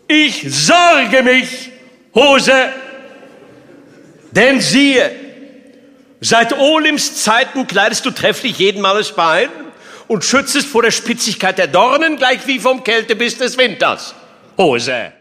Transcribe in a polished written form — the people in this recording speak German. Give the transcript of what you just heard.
Ich sorge mich, Hose. Denn siehe, seit Olims Zeiten kleidest du trefflich jeden Mannes Bein und schützest vor der Spitzigkeit der Dornen, gleich wie vom Kältebiss des Winters. Hose.